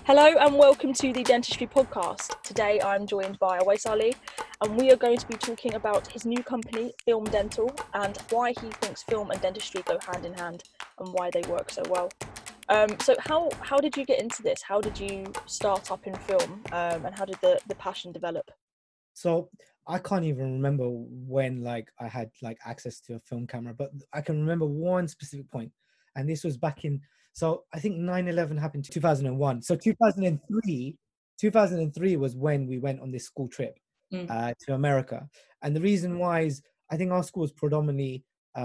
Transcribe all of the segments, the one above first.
Hello and welcome to the Dentistry Podcast. Today I'm joined by Awais Ali and we are going to be talking about his new company, Film Dental, and why he thinks film and dentistry go hand in hand and why they work so well. So how did you get into this? How did you start up in film and how did the passion develop? So I can't even remember when I had access to a film camera, but I can remember one specific point, and this was back in. So I think 9/11 happened in 2001. So 2003 was when we went on this school trip to America, and the reason why is I think our school was predominantly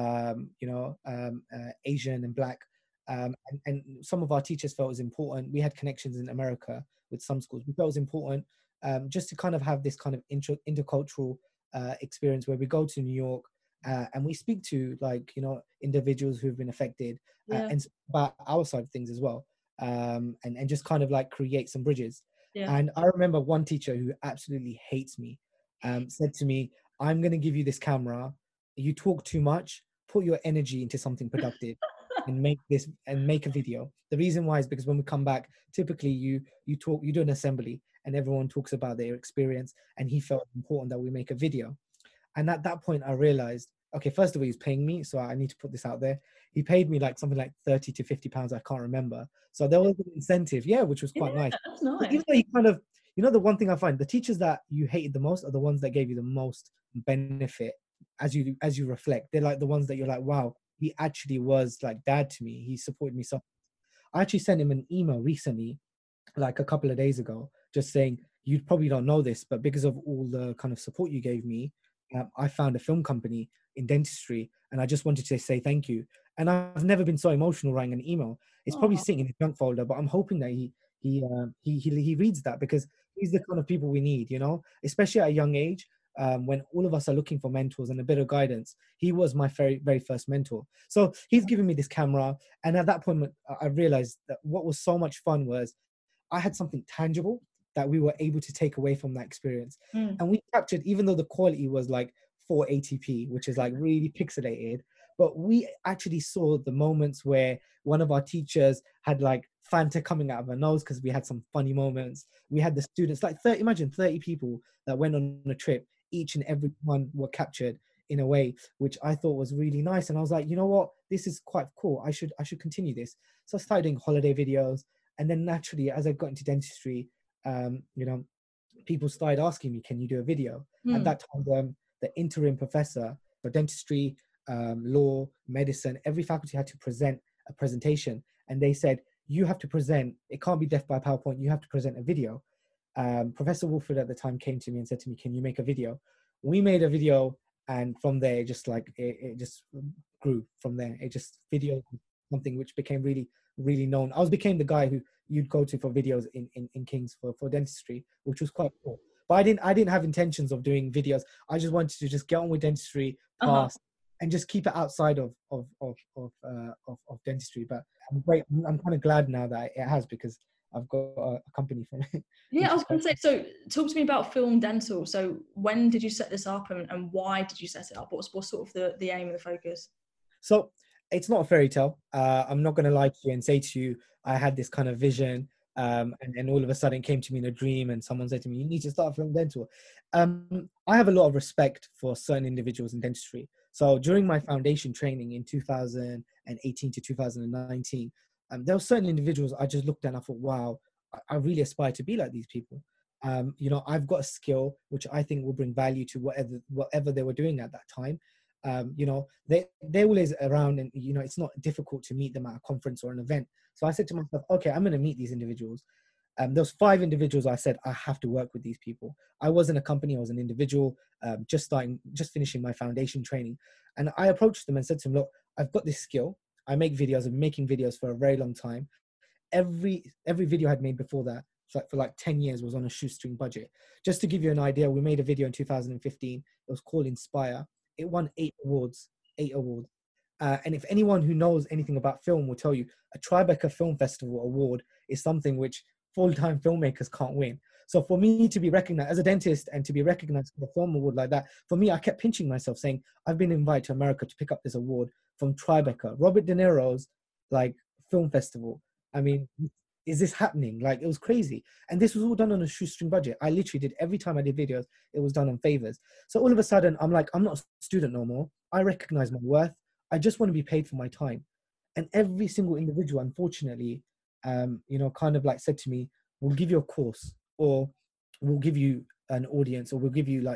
Asian and Black, and some of our teachers felt it was important. We had connections in America with some schools. We felt it was important just to kind of have this kind of intercultural experience where we go to New York and we speak to individuals who've been affected and about our side of things as well, and just kind of create some bridges. And I remember one teacher who absolutely hates me said to me, "I'm going to give you this camera. You talk too much. Put your energy into something productive." And make a video. The reason why is because when we come back, typically you do an assembly and everyone talks about their experience, and he felt important that we make a video. And at that point I realized, okay, first of all, he's paying me, so I need to put this out there. He paid me something like 30 to 50 pounds, I can't remember. So there was an incentive, which was quite nice. That's nice. But even though you kind of, the one thing I find, the teachers that you hated the most are the ones that gave you the most benefit as you reflect. They're like the ones that you're like, wow, he actually was like dad to me. He supported me so. I actually sent him an email recently, like a couple of days ago, just saying, you probably don't know this, but because of all the kind of support you gave me, I found a film company in dentistry, and I just wanted to say thank you. And I've never been so emotional writing an email. It's probably sitting in his junk folder, but I'm hoping that he reads that, because he's the kind of people we need, especially at a young age. When all of us are looking for mentors and a bit of guidance, he was my very, very first mentor. So he's given me this camera. And at that point, I realized that what was so much fun was I had something tangible that we were able to take away from that experience. And we captured, even though the quality was like 480p, which is like really pixelated, but we actually saw the moments where one of our teachers had like Fanta coming out of her nose because we had some funny moments. We had the students, imagine 30 people that went on a trip. Each and every one were captured in a way which I thought was really nice. And I was like, you know what, this is quite cool. I should continue this. So I started doing holiday videos. And then naturally, as I got into dentistry, people started asking me, can you do a video? At that time, the interim professor for dentistry, law, medicine, every faculty had to present a presentation. And they said, you have to present, it can't be death by PowerPoint, you have to present a video. Professor Wolford at the time came to me and said to me, can you make a video? We made a video, and from there, it just grew from there. It just video something which became really, really known. I became the guy who you'd go to for videos in Kings for dentistry, which was quite cool. But I didn't have intentions of doing videos. I just wanted to just get on with dentistry, pass, and just keep it outside of dentistry. But I'm kind of glad now that it has, because I've got a company from it. Yeah, I was going to say, so talk to me about Film Dental. So when did you set this up, and why did you set it up? What's sort of the aim and the focus? So it's not a fairy tale. I'm not going to lie to you and say to you, I had this kind of vision, and all of a sudden it came to me in a dream, and someone said to me, you need to start Film Dental. I have a lot of respect for certain individuals in dentistry. So during my foundation training in 2018 to 2019, there were certain individuals I just looked at and I thought, wow, I really aspire to be like these people. I've got a skill which I think will bring value to whatever they were doing at that time. They're always around, and it's not difficult to meet them at a conference or an event. So I said to myself, okay, I'm going to meet these individuals. There was 5 individuals. I said, I have to work with these people. I wasn't a company, I was an individual, just finishing my foundation training. And I approached them and said to them, look, I've got this skill. I make videos. I've been making videos for a very long time. Every video I had made before that, for 10 years, was on a shoestring budget. Just to give you an idea, we made a video in 2015. It was called Inspire. It won 8 awards. And if anyone who knows anything about film will tell you, a Tribeca Film Festival award is something which full-time filmmakers can't win. So for me to be recognized as a dentist and to be recognized for a film award like that, for me, I kept pinching myself saying, I've been invited to America to pick up this award from Tribeca, Robert De Niro's film festival. I mean, is this happening? Like, it was crazy. And this was all done on a shoestring budget. I literally did, every time I did videos, it was done on favors. So all of a sudden, I'm like, I'm not a student no more. I recognize my worth. I just want to be paid for my time. And every single individual, unfortunately, you know, kind of like said to me, we'll give you a course, or we'll give you an audience, or we'll give you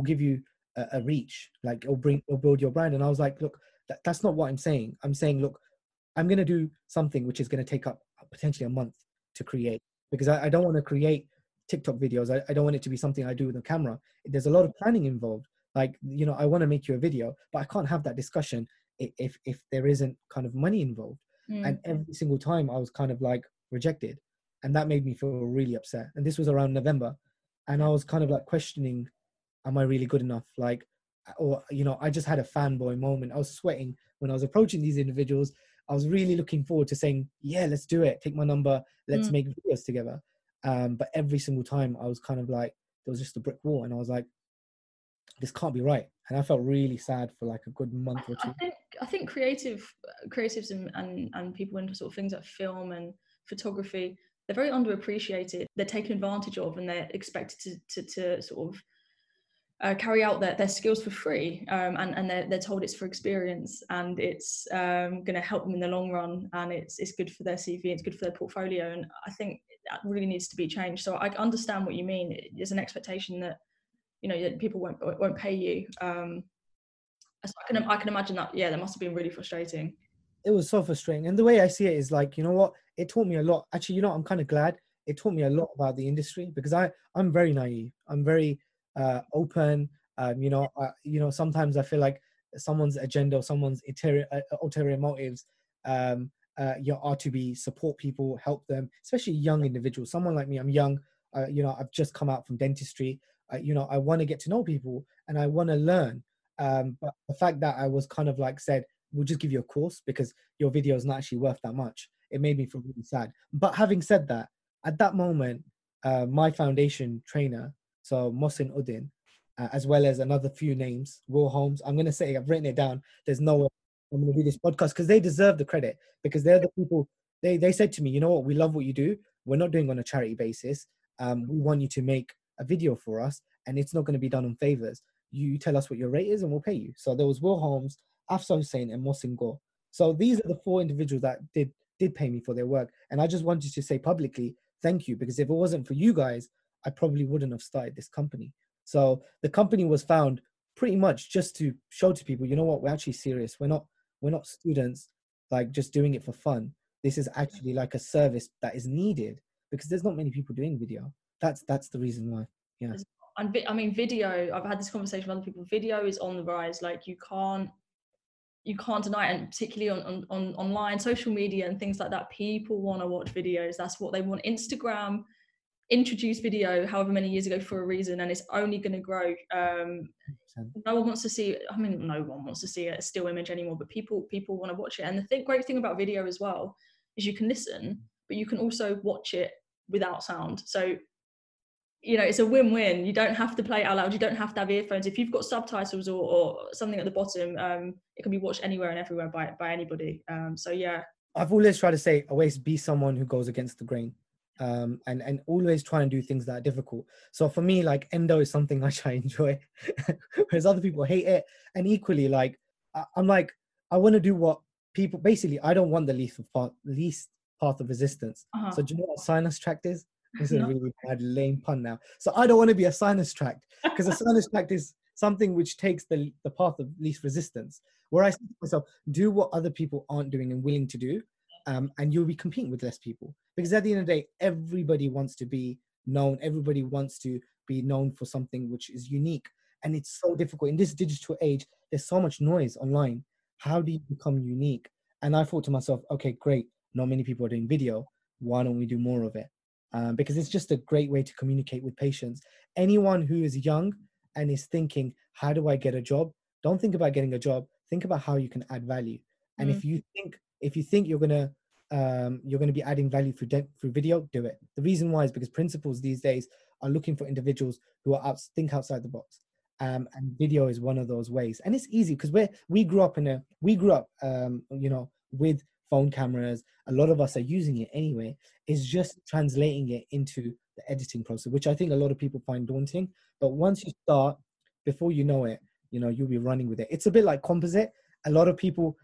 a reach, like, or build your brand. And I was like, look, that's not what I'm saying. I'm saying, look, I'm going to do something which is going to take up potentially a month to create, because I don't want to create TikTok videos. I don't want it to be something I do with a camera. There's a lot of planning involved. Like, you know, I want to make you a video, but I can't have that discussion if there isn't kind of money involved. And every single time I was kind of like rejected, and that made me feel really upset. And this was around November, and I was kind of like questioning, am I really good enough? Like, or, you know, I just had a fanboy moment. I was sweating when I was approaching these individuals. I was really looking forward to saying, yeah, let's do it. Take my number. Let's make videos together. But every single time I was kind of like, there was just a brick wall, and I was like, this can't be right. And I felt really sad for like a good month or two. I think creatives and people into sort of things like film and photography, they're very underappreciated. They're taken advantage of, and they're expected to sort of carry out their skills for free, and they're told it's for experience, and it's going to help them in the long run, and it's good for their CV, it's good for their portfolio. And I think that really needs to be changed. So I understand what you mean. There's an expectation that, you know, that people won't pay you. So I can imagine that. Yeah, that must have been really frustrating. It was so frustrating. And the way I see it is like, you know what? It taught me a lot. Actually, you know, I'm kind of glad it taught me a lot about the industry, because I'm very naive. I'm very open. You know, sometimes I feel like someone's agenda or someone's ulterior motives are to be support people, help them, especially young individuals. Someone like me, I'm young. You know, I've just come out from dentistry. You know, I want to get to know people and I want to learn. But the fact that I was kind of like said, we'll just give you a course because your video is not actually worth that much, it made me feel really sad. But having said that, at that moment, my foundation trainer, so Mohsin Uddin, as well as another few names, Will Holmes, I'm going to say, I've written it down. There's no way I'm going to do this podcast because they deserve the credit, because they're the people, they said to me, you know what, we love what you do. We're not doing on a charity basis. We want you to make a video for us, and it's not going to be done on favors. You tell us what your rate is and we'll pay you. So there was Will Holmes, Afsa Hussain, and Mohsin Gore. So these are the 4 individuals that did pay me for their work. And I just wanted to say publicly, thank you, because if it wasn't for you guys, I probably wouldn't have started this company. So the company was found pretty much just to show to people, you know what, we're actually serious. We're not students like just doing it for fun. This is actually like a service that is needed, because there's not many people doing video. That's the reason why. Yeah. And I mean, video, I've had this conversation with other people, video is on the rise. Like, you can't deny it, and particularly on online, social media and things like that, people want to watch videos. That's what they want. Instagram introduced video however many years ago for a reason, and it's only going to grow. No one wants to see, I mean, no one wants to see a still image anymore, but people want to watch it. And the great thing about video as well is you can listen, but you can also watch it without sound. So, you know, it's a win-win. You don't have to play it out loud. You don't have to have earphones. If you've got subtitles or something at the bottom, it can be watched anywhere and everywhere by anybody. So yeah. I've always tried to say, always be someone who goes against the grain. And always try and do things that are difficult. So for me, like, endo is something which I enjoy, whereas other people hate it. And equally, like, I'm like, I want to do what people, basically, I don't want the least path of resistance. So do you know what a sinus tract is? This is a really bad, lame pun now. So I don't want to be a sinus tract, because a sinus tract is something which takes the path of least resistance, where I say to myself, do what other people aren't doing and willing to do. And you'll be competing with less people, because at the end of the day, everybody wants to be known. Everybody wants to be known for something which is unique. And it's so difficult in this digital age. There's so much noise online. How do you become unique? And I thought to myself, okay, great. Not many people are doing video. Why don't we do more of it? Because it's just a great way to communicate with patients. Anyone who is young and is thinking, how do I get a job? Don't think about getting a job. Think about how you can add value. And if you think you're gonna be adding value through video, do it. The reason why is because principals these days are looking for individuals who think outside the box, and video is one of those ways. And it's easy because we grew up, you know, with phone cameras, a lot of us are using it anyway, is just translating it into the editing process, which I think a lot of people find daunting. But once you start, before you know it, you'll be running with it. It's a bit like composite. A lot of people,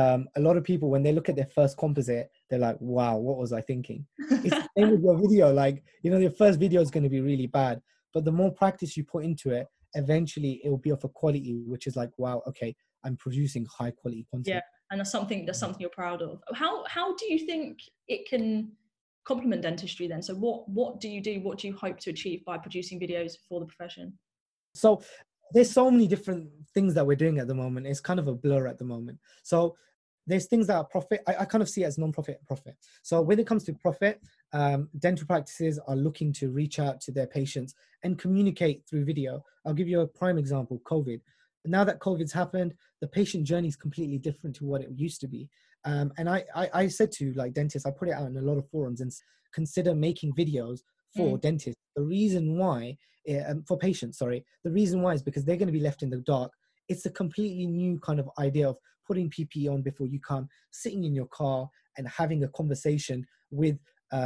when they look at their first composite, they're like, wow, what was I thinking? It's the same with your video. Like, your first video is going to be really bad, but the more practice you put into it, eventually it will be of a quality which is like, wow, okay, I'm producing high quality content. Yeah, and that's something you're proud of. How do you think it can complement dentistry then? So what do you do? What do you hope to achieve by producing videos for the profession? So there's so many different things that we're doing at the moment. It's kind of a blur at the moment. So there's things that are profit. I kind of see it as non-profit profit. So when it comes to profit, dental practices are looking to reach out to their patients and communicate through video. I'll give you a prime example, COVID. Now that COVID's happened, the patient journey is completely different to what it used to be. And I said to like dentists, I put it out in a lot of forums and consider making videos for dentists. The reason why, for patients, sorry, the reason why is because they're going to be left in the dark. It's a completely new kind of idea of putting PPE on before you come, sitting in your car and having a conversation with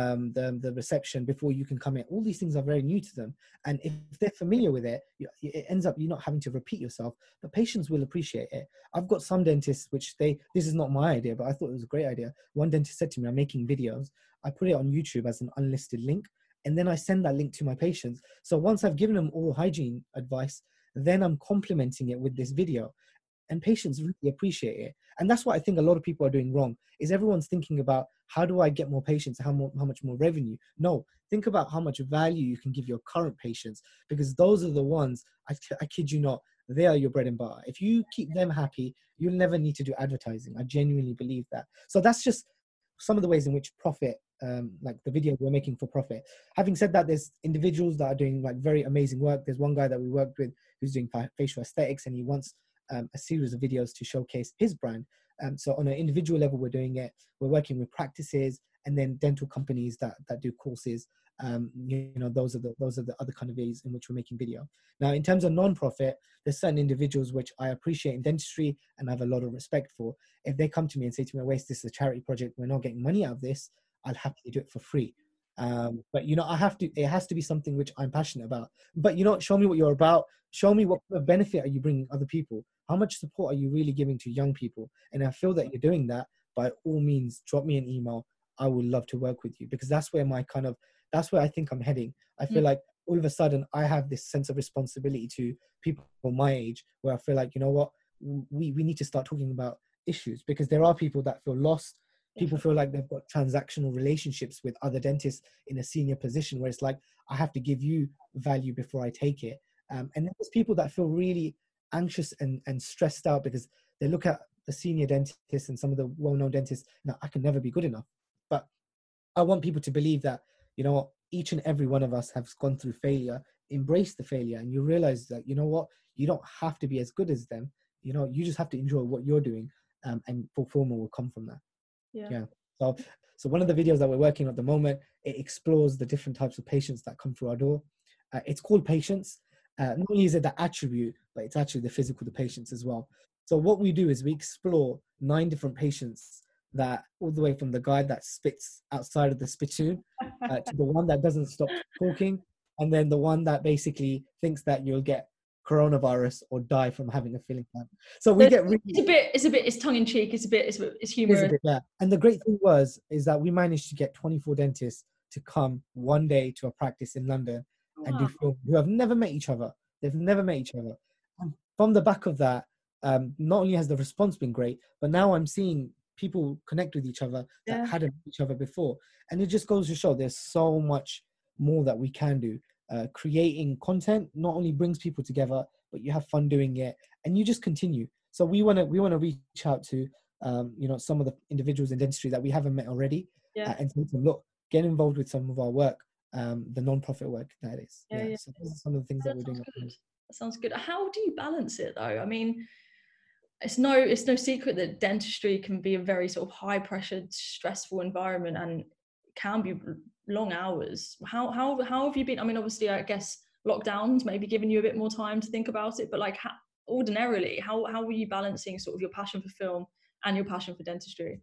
the reception before you can come in. All these things are very new to them. And if they're familiar with it, it ends up you're not having to repeat yourself, but patients will appreciate it. I've got some dentists, this is not my idea, but I thought it was a great idea. One dentist said to me, I'm making videos. I put it on YouTube as an unlisted link, and then I send that link to my patients. So once I've given them oral hygiene advice, then I'm complementing it with this video. And patients really appreciate it. And that's what I think a lot of people are doing wrong, is everyone's thinking about how do I get more patients, how much more revenue? No, think about how much value you can give your current patients, because those are the ones, I kid you not, they are your bread and butter. If you keep them happy, you'll never need to do advertising. I genuinely believe that. So that's just some of the ways in which profit, like the video we're making for profit. Having said that, there's individuals that are doing like very amazing work. There's one guy that we worked with who's doing facial aesthetics, and he wants a series of videos to showcase his brand. So on an individual level, we're doing it. We're working with practices and then dental companies that do courses. Those are the other kind of ways in which we're making video. Now, in terms of non-profit, there's certain individuals which I appreciate in dentistry and I have a lot of respect for. If they come to me and say to me, "Awais, this is a charity project, we're not getting money out of this," I'll happily do it for free. But it has to be something which I'm passionate about. But show me what you're about. Show me what benefit are you bringing other people. How much support are you really giving to young people? And I feel that you're doing that. By all means, drop me an email. I would love to work with you, because that's where I think I'm heading. I feel like all of a sudden I have this sense of responsibility to people my age, where I feel like, you know what, we need to start talking about issues, because there are people that feel lost. People feel like they've got transactional relationships with other dentists in a senior position, where it's like, I have to give you value before I take it. And then there's people that feel really anxious and stressed out because they look at the senior dentists and some of the well-known dentists. Now, I can never be good enough. But I want people to believe that, each and every one of us has gone through failure. Embrace the failure, and you realize that, you don't have to be as good as them. You just have to enjoy what you're doing, and fulfillment will come from that. Yeah. So one of the videos that we're working on at the moment, it explores the different types of patients that come through our door. It's called Patience. Not only is it the attribute, but it's actually the physical, the patients as well. So what we do is we explore 9 different patients, that all the way from the guy that spits outside of the spittoon to the one that doesn't stop talking, and then the one that basically thinks that you'll get coronavirus or die from having a filling plan. So we get really, it's tongue in cheek. It's humorous. Yeah. And the great thing is that we managed to get 24 dentists to come one day to a practice in London and do film, who have never met each other. They've never met each other. And from the back of that, not only has the response been great, but now I'm seeing people connect with each other that hadn't met each other before. And it just goes to show there's so much more that we can do. Creating content not only brings people together, but you have fun doing it, and you just continue. So we want to reach out to some of the individuals in dentistry that we haven't met already, and say to them, look, get involved with some of our work, the non-profit work that is. So those are some of the things that we're doing. That sounds good. How do you balance it though? I mean, it's no secret that dentistry can be a very sort of high pressured, stressful environment, and can be long hours. How have you been? I mean, obviously, I guess lockdowns maybe giving you a bit more time to think about it, but like ordinarily, how were you balancing sort of your passion for film and your passion for dentistry?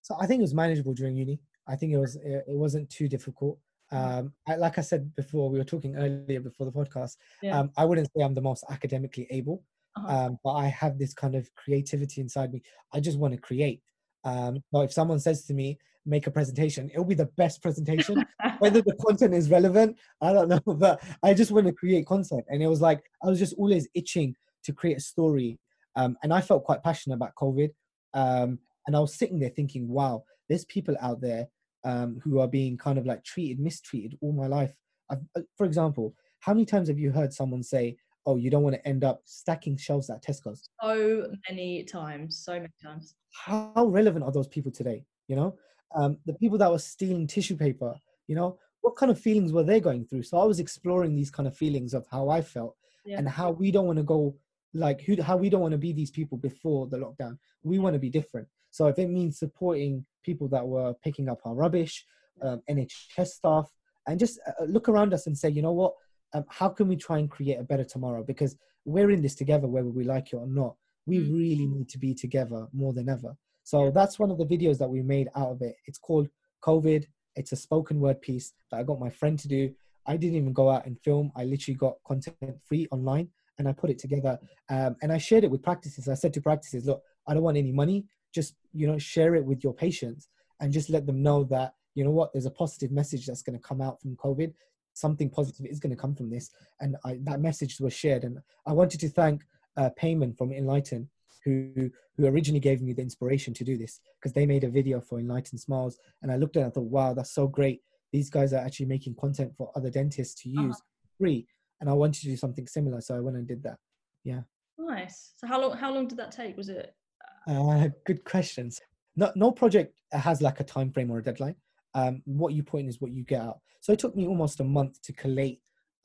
So I think it was manageable during uni. I think it wasn't too difficult. Like I said before, we were talking earlier before the podcast. Yeah. I wouldn't say I'm the most academically able, Uh-huh. but I have this kind of creativity inside me. I just want to create. But if someone says to me, make a presentation, it'll be the best presentation. Whether the content is relevant, I don't know, but I just want to create content. And it was like I was just always itching to create a story. And I felt quite passionate about COVID. And I was sitting there thinking, wow, there's people out there who are being kind of like mistreated all my life. For example, how many times have you heard someone say, oh, you don't want to end up stacking shelves at Tesco's? So many times, so many times. How relevant are those people today? The people that were stealing tissue paper, what kind of feelings were they going through? So I was exploring these kind of feelings of how I felt Yeah. and how we don't want to go how we don't want to be these people before the lockdown. We want to be different. So if it means supporting people that were picking up our rubbish, NHS staff, and just look around us and say, you know what, how can we try and create a better tomorrow? Because we're in this together, whether we like it or not. We really need to be together more than ever. So that's one of the videos that we made out of it. It's called COVID. It's a spoken word piece that I got my friend to do. I didn't even go out and film. I literally got content free online and I put it together. And I shared it with practices. I said to practices, look, I don't want any money. Just, share it with your patients and just let them know that, you know what, there's a positive message that's going to come out from COVID. Something positive is going to come from this. And that message was shared. And I wanted to thank Payman from Enlighten, who originally gave me the inspiration to do this, because they made a video for Enlighten Smiles. And I looked at it and I thought, wow, that's so great. These guys are actually making content for other dentists to use free. And I wanted to do something similar. So I went and did that. Yeah. Nice. So how long did that take? Was it? Good questions. No project has like a time frame or a deadline. What you put in is what you get out. So it took me almost a month to collate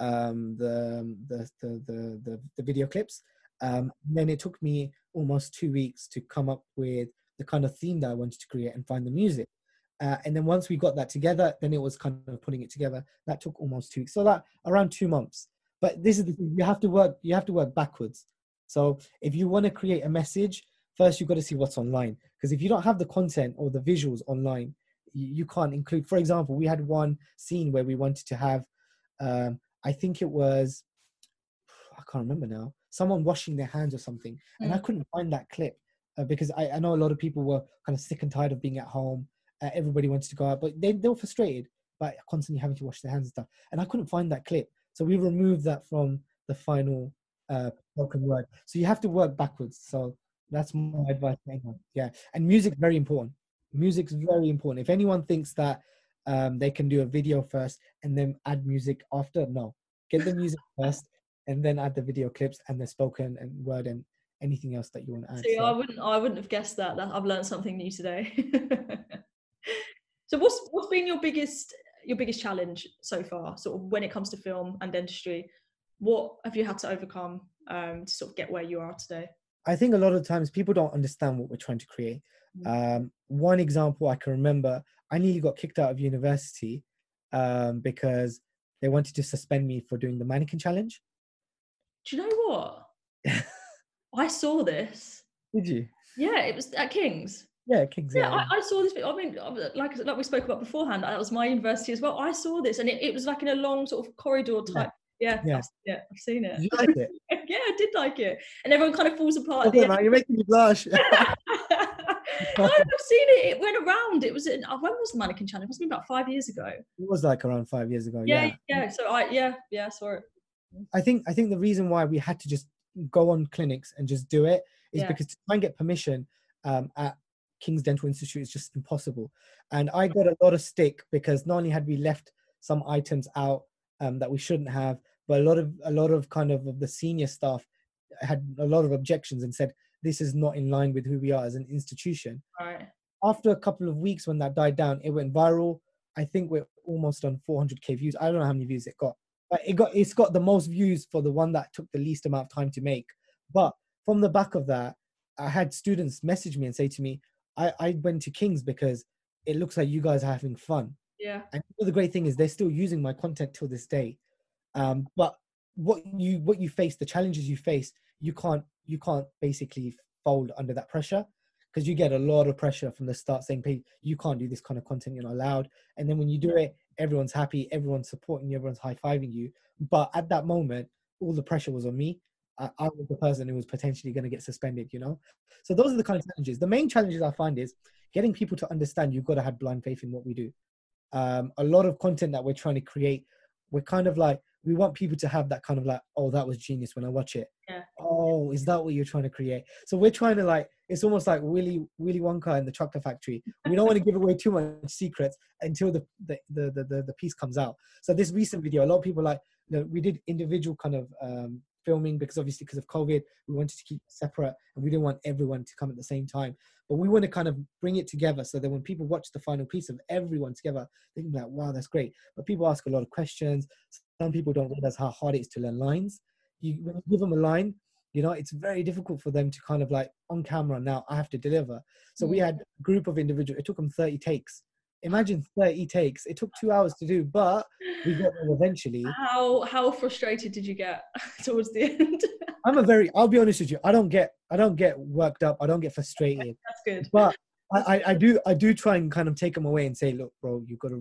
the video clips. Then it took me almost 2 weeks to come up with the kind of theme that I wanted to create and find the music. And then once we got that together, then it was kind of putting it together. That took almost 2 weeks. So that around 2 months. But this is the thing, you have to work backwards. So if you want to create a message, first you've got to see what's online. Because if you don't have the content or the visuals online, you can't include. For example, we had one scene where we wanted to have, I think it was, I can't remember now, someone washing their hands or something. And I couldn't find that clip because I know a lot of people were kind of sick and tired of being at home. Everybody wanted to go out, but they were frustrated by constantly having to wash their hands and stuff. And I couldn't find that clip. So we removed that from the final spoken word. So you have to work backwards. So that's my advice to anyone. Yeah. And music's very important. Music's very important. If anyone thinks that they can do a video first and then add music after, no. Get the music first and then add the video clips and the spoken and word and anything else that you want to add. See, So I wouldn't have guessed that. I've learned something new today. So what's been your biggest challenge so far, sort of when it comes to film and dentistry? What have you had to overcome to sort of get where you are today? I think a lot of times people don't understand what we're trying to create. One example I can remember, I nearly got kicked out of university because they wanted to suspend me for doing the mannequin challenge. Do you know what? I saw this. Did you? Yeah, it was at King's. Yeah, King's. Yeah, I saw this. I mean, like we spoke about beforehand, that was my university as well. I saw this, and it was like in a long sort of corridor type. Yeah, I've seen it. You liked it? Yeah, I did like it, and everyone kind of falls apart. Okay, man, you're making me blush. No, I've seen it. It went around. It was when was the mannequin challenge? It must have been about 5 years ago. It was like around 5 years ago. Yeah. So I saw it. I think the reason why we had to just go on clinics and just do it is because to try and get permission at King's Dental Institute is just impossible. And I got a lot of stick because not only had we left some items out that we shouldn't have, but a lot of kind of the senior staff had a lot of objections and said this is not in line with who we are as an institution. Right. After a couple of weeks, when that died down, it went viral. I think we're almost on 400k views. I don't know how many views it got, but it's got the most views for the one that took the least amount of time to make. But from the back of that, I had students message me and say to me, I went to King's because it looks like you guys are having fun. Yeah. And the great thing is they're still using my content till this day. But what you face, the challenges you face, you can't basically fold under that pressure, because you get a lot of pressure from the start saying, hey, you can't do this kind of content, you're not allowed. And then when you do it, everyone's happy, everyone's supporting you, everyone's high-fiving you. But at that moment, all the pressure was on me. I was the person who was potentially going to get suspended, you know? So those are the kind of challenges. The main challenges I find is getting people to understand you've got to have blind faith in what we do. A lot of content that we're trying to create, we're kind of like, we want people to have that kind of like, oh, that was genius when I watch it. Yeah. Oh, is that what you're trying to create? So we're trying to like, it's almost like Willy Wonka and the Chocolate Factory. We don't want to give away too much secrets until the piece comes out. So this recent video, a lot of people like, you know, we did individual kind of filming because obviously because of COVID, we wanted to keep it separate and we didn't want everyone to come at the same time. But we want to kind of bring it together so that when people watch the final piece of everyone together, they can be like, wow, that's great. But people ask a lot of questions. Some people don't realize how hard it is to learn lines. When you give them a line, you know, it's very difficult for them to kind of like on camera now, I have to deliver. So we had a group of individuals, it took them 30 takes. Imagine 30 takes. It took 2 hours to do, but we got there eventually. How frustrated did you get towards the end? I'll be honest with you, I don't get worked up, I don't get frustrated. That's good. But I do try and kind of take them away and say, look, bro, you've got to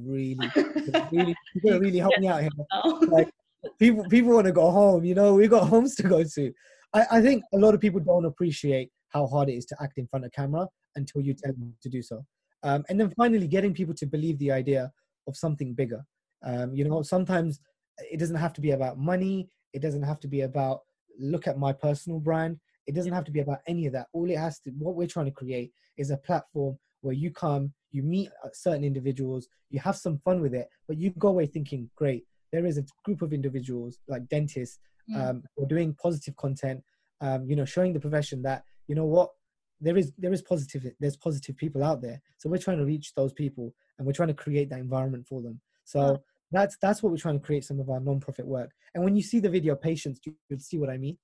really help me out here. Like people want to go home, you know, we got homes to go to. I think a lot of people don't appreciate how hard it is to act in front of camera until you tell them to do so. And then finally getting people to believe the idea of something bigger. You know, sometimes it doesn't have to be about money. It doesn't have to be about, look at my personal brand. It doesn't have to be about any of that. What we're trying to create is a platform where you come, you meet certain individuals, you have some fun with it, but you go away thinking, great, there is a group of individuals like dentists who are doing positive content, you know, showing the profession that, you know what, there's positive people out there. So we're trying to reach those people and we're trying to create that environment for them. So that's what we're trying to create, some of our non-profit work. And when you see the video Patience, you'll see what I mean.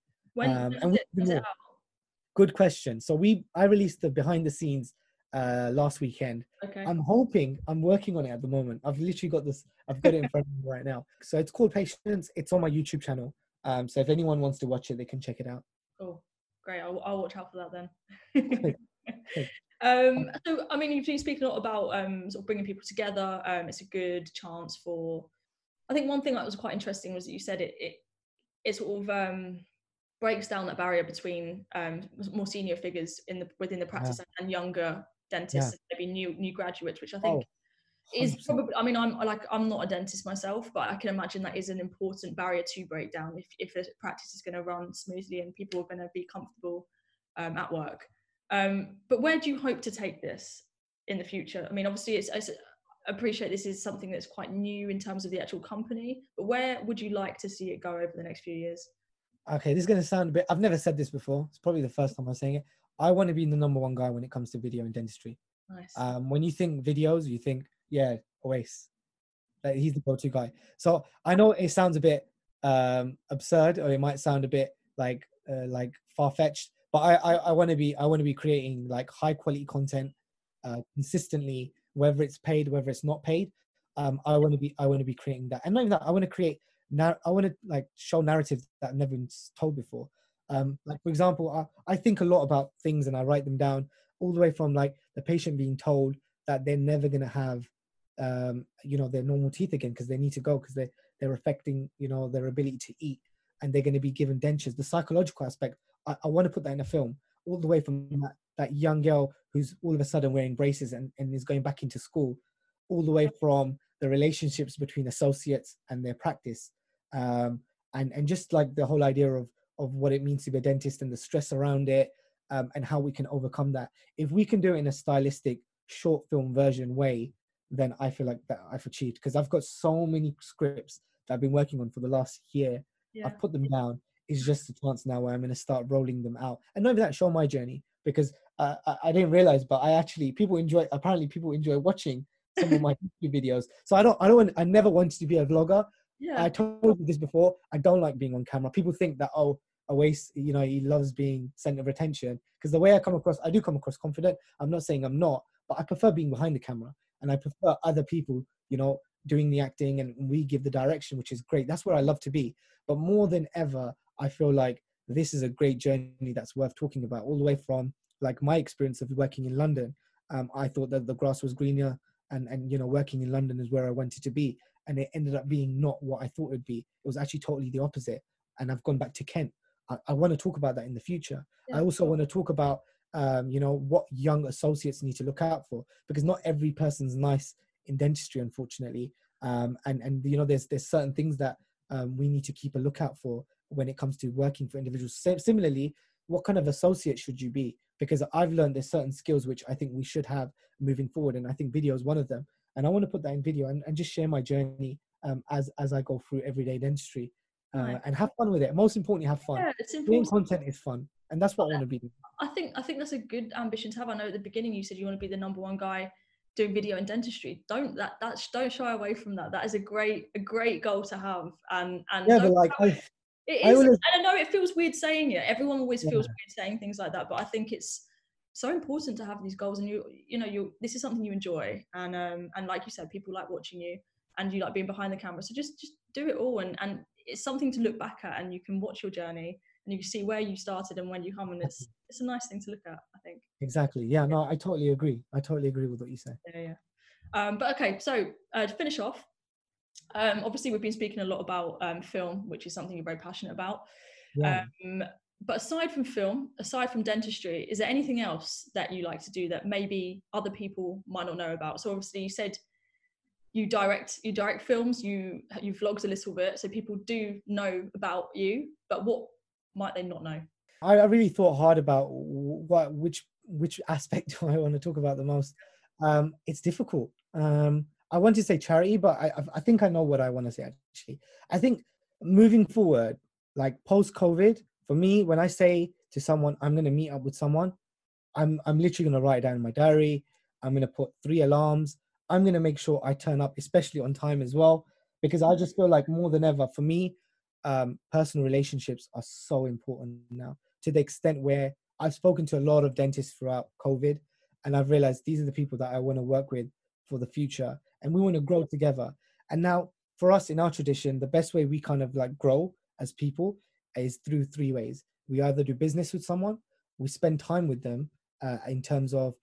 Good question. So I released the behind the scenes last weekend. Okay. I'm working on it at the moment. I've literally got it in front of me right now. So it's called Patience. It's on my YouTube channel. So if anyone wants to watch it, they can check it out. Cool. Great. I'll watch out for that then. Okay. So, I mean, you've been speaking a lot about sort of bringing people together. It's a good chance for, I think one thing that was quite interesting was that you said it sort of breaks down that barrier between more senior figures within the practice and younger dentists, and maybe new graduates, which I think is probably, I mean, I'm not a dentist myself, but I can imagine that is an important barrier to break down if the practice is going to run smoothly and people are going to be comfortable at work. But where do you hope to take this in the future? I mean, obviously, I appreciate this is something that's quite new in terms of the actual company, but where would you like to see it go over the next few years? Okay, this is going to sound a bit, I've never said this before. It's probably the first time I'm saying it. I want to be the number one guy when it comes to video in dentistry. Nice. When you think videos, you think, yeah, Awais. Like, he's the go-to guy. So I know it sounds a bit absurd, or it might sound a bit like far-fetched, but I want to be creating like high quality content consistently, whether it's paid, whether it's not paid. I want to be creating that, and not even that. I want to like show narratives that have never been told before. Like for example, I think a lot about things and I write them down, all the way from like the patient being told that they're never going to have you know, their normal teeth again because they need to go because they're affecting, you know, their ability to eat, and they're going to be given dentures. The psychological aspect, I want to put that in a film, all the way from that young girl who's all of a sudden wearing braces and is going back into school, all the way from the relationships between associates and their practice, and just like the whole idea of what it means to be a dentist and the stress around it, and how we can overcome that. If we can do it in a stylistic short film version way, then I feel like that I've achieved, because I've got so many scripts that I've been working on for the last year. I've put them down. It's just a chance now where I'm going to start rolling them out, and not even that, show my journey, because I didn't realize, but people enjoy watching some of my YouTube videos. So I never wanted to be a vlogger. I told you this before. I don't like being on camera. People think that, oh, Awais, you know, he loves being center of attention, because the way I do come across confident. I'm not saying I'm not, but I prefer being behind the camera, and I prefer other people, you know, doing the acting, and we give the direction, which is great. That's where I love to be. But more than ever, I feel like this is a great journey that's worth talking about, all the way from like my experience of working in London, I thought that the grass was greener, and working in London is where I wanted to be, and it ended up being not what I thought it'd be. It was actually totally the opposite, and I've gone back to Kent. I want to talk about that in the future. Yeah. I also want to talk about what young associates need to look out for, because not every person's nice in dentistry, unfortunately. And there's certain things that we need to keep a lookout for when it comes to working for individuals. Similarly, what kind of associate should you be? Because I've learned there's certain skills which I think we should have moving forward, and I think video is one of them. And I want to put that in video and just share my journey as I go through everyday dentistry, Nice. and have fun with it. Most importantly, have fun. Yeah, it's Doing important. content is fun, and that's what I want to be doing. I think that's a good ambition to have. I know at the beginning you said you want to be the number one guy doing video in dentistry. Don't shy away from that. That is a great goal to have. And Yeah, don't but like it I is, always, and I know it feels weird saying it. Everyone always yeah, feels weird saying things like that, but I think it's so important to have these goals, and this is something you enjoy, and like you said, people like watching you, and you like being behind the camera. So just do it all, and it's something to look back at, and you can watch your journey, and you can see where you started and when you come, and it's a nice thing to look at, I think. exactly. Yeah, no, I totally agree. I totally agree with what you say. Yeah. But okay, so to finish off, obviously we've been speaking a lot about film, which is something you're very passionate about. Yeah. But aside from film, aside from dentistry, is there anything else that you like to do that maybe other people might not know about? So obviously you said you direct films, you vlogged a little bit, so people do know about you, but what might they not know? I really thought hard about which aspect do I want to talk about the most. It's difficult. I want to say charity, but I think I know what I want to say actually. I think moving forward, like post-COVID, for me, when I say to someone I'm going to meet up with someone, I'm literally going to write it down in my diary. I'm going to put 3 alarms. I'm going to make sure I turn up, especially on time as well, because I just feel like more than ever for me, personal relationships are so important now, to the extent where I've spoken to a lot of dentists throughout COVID, and I've realized these are the people that I want to work with for the future, and we want to grow together. And now for us in our tradition, the best way we kind of like grow as people is through 3 ways. We either do business with someone, we spend time with them, in terms of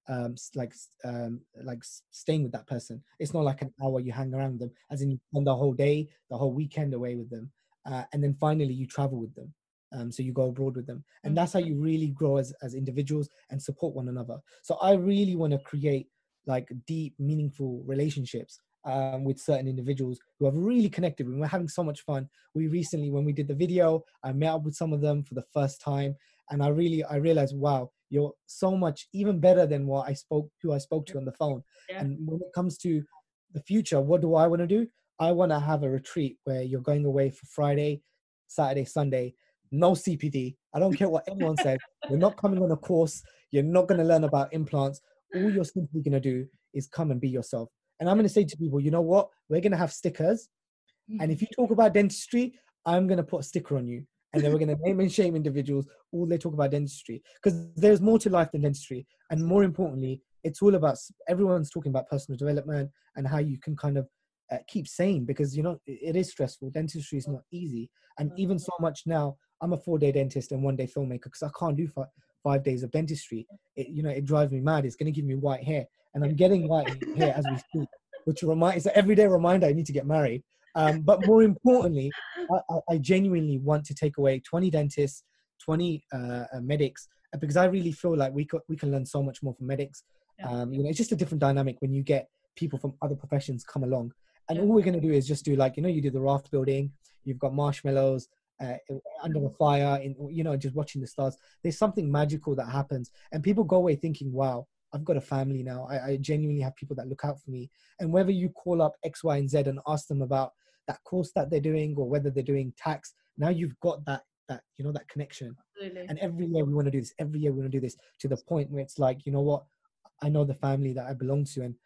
staying with that person. It's not like an hour you hang around with them, as in you spend the whole day, the whole weekend away with them, and then finally you travel with them. So you go abroad with them, and that's how you really grow as individuals and support one another. So I really want to create like deep, meaningful relationships with certain individuals who have really connected with me. We're having so much fun. We recently, when we did the video, I met up with some of them for the first time, and I realized, wow, you're so much even better than who I spoke to on the phone. Yeah. And when it comes to the future, what do I want to do? I want to have a retreat where you're going away for Friday, Saturday, Sunday, no CPD. I don't care what anyone says. You're not coming on a course. You're not going to learn about implants. All you're simply going to do is come and be yourself. And I'm going to say to people, you know what? We're going to have stickers. And if you talk about dentistry, I'm going to put a sticker on you. And then we're going to name and shame individuals, all they talk about dentistry. Because there's more to life than dentistry. And more importantly, it's all about, everyone's talking about personal development and how you can kind of keep sane, because, it is stressful. Dentistry is not easy. And even so much now, I'm a 4-day dentist and 1-day filmmaker, because I can't do 5 days of dentistry. It drives me mad. It's going to give me white hair. And I'm getting white hair as we speak, which it's an everyday reminder I need to get married. But more importantly, I genuinely want to take away 20 dentists, 20 medics, because I really feel like we can learn so much more from medics. It's just a different dynamic when you get people from other professions come along. And all we're going to do is just do you do the raft building, you've got marshmallows under the fire, just watching the stars. There's something magical that happens, and people go away thinking, wow, I've got a family now. I genuinely have people that look out for me. And whether you call up X, Y, and Z and ask them about that course that they're doing, or whether they're doing tax, now you've got that connection. Absolutely. And every year we want to do this. Every year we want to do this, to the point where it's like, you know what? I know the family that I belong to, and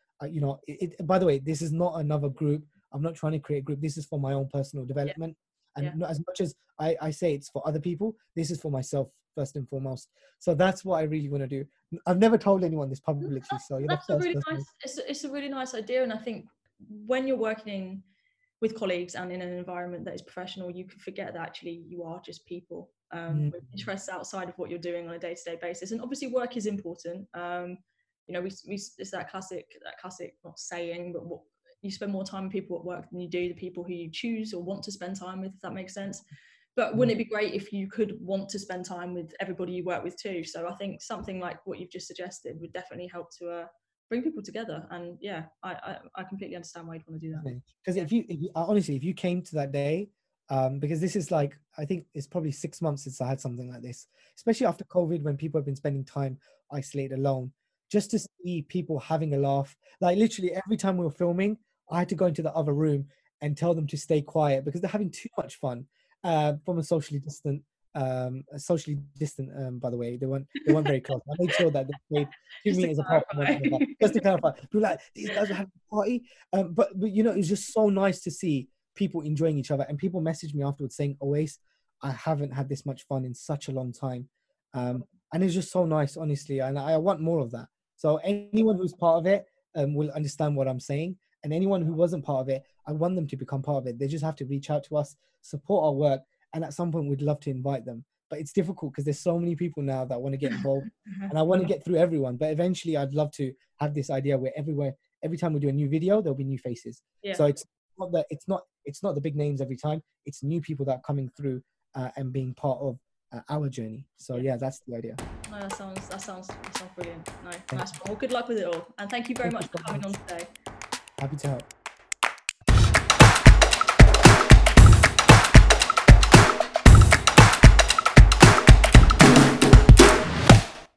by the way, this is not another group. I'm not trying to create a group. This is for my own personal development. And not as much as I say it's for other people, this is for myself first and foremost. So that's what I really want to do. I've never told anyone this publicly, so that's a really nice. It's a really nice idea, and I think when you're working with colleagues and in an environment that is professional, you can forget that actually you are just people, with interests outside of what you're doing on a day-to-day basis. And obviously work is important. You know, it's that classic not saying, but what you spend more time with people at work than you do the people who you choose or want to spend time with, if that makes sense. But wouldn't it be great if you could want to spend time with everybody you work with too? So I think something like what you've just suggested would definitely help to bring people together. And yeah, I completely understand why you'd want to do that. Because if you honestly, if you came to that day, because this is like, I think it's probably 6 months since I had something like this, especially after COVID, when people have been spending time isolated alone, just to see people having a laugh. Like literally every time we were filming, I had to go into the other room and tell them to stay quiet because they're having too much fun. From a socially distant, by the way, they weren't very close. I made sure that they stayed 2 meters apart from one another. Just to clarify, people like, these guys are having a party. But you know, it's just so nice to see people enjoying each other. And people messaged me afterwards saying, Owais, I haven't had this much fun in such a long time. And it's just so nice, honestly. And I want more of that. So anyone who's part of it will understand what I'm saying. And anyone who wasn't part of it, I want them to become part of it. They just have to reach out to us, support our work. And at some point, we'd love to invite them. But it's difficult because there's so many people now that want to get involved. And I want to get through everyone. But eventually, I'd love to have this idea where every time we do a new video, there'll be new faces. Yeah. So it's not the big names every time. It's new people that are coming through and being part of our journey. So yeah, that's the idea. No, that sounds brilliant. No, nice. Well, good luck with it all, and thank you very much for coming on today. Happy to help.